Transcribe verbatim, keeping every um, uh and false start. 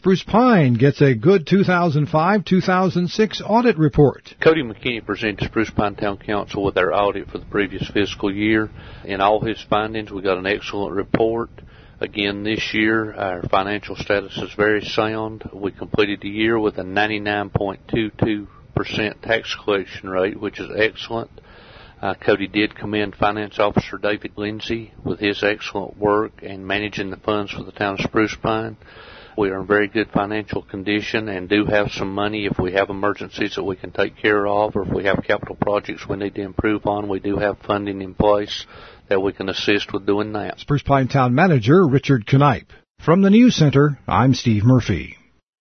Spruce Pine gets a good two thousand five two thousand six audit report. Cody McKinney presented Spruce Pine Town Council with our audit for the previous fiscal year. In all his findings, we got an excellent report. Again, this year, our financial status is very sound. We completed the year with a ninety-nine point two two percent tax collection rate, which is excellent. Uh, Cody did commend Finance Officer David Lindsay with his excellent work in managing the funds for the town of Spruce Pine. We are in very good financial condition and do have some money if we have emergencies that we can take care of, or if we have capital projects we need to improve on. We do have funding in place that we can assist with doing that. Spruce Pine Town Manager Richard Knipe. From the News Center, I'm Steve Murphy.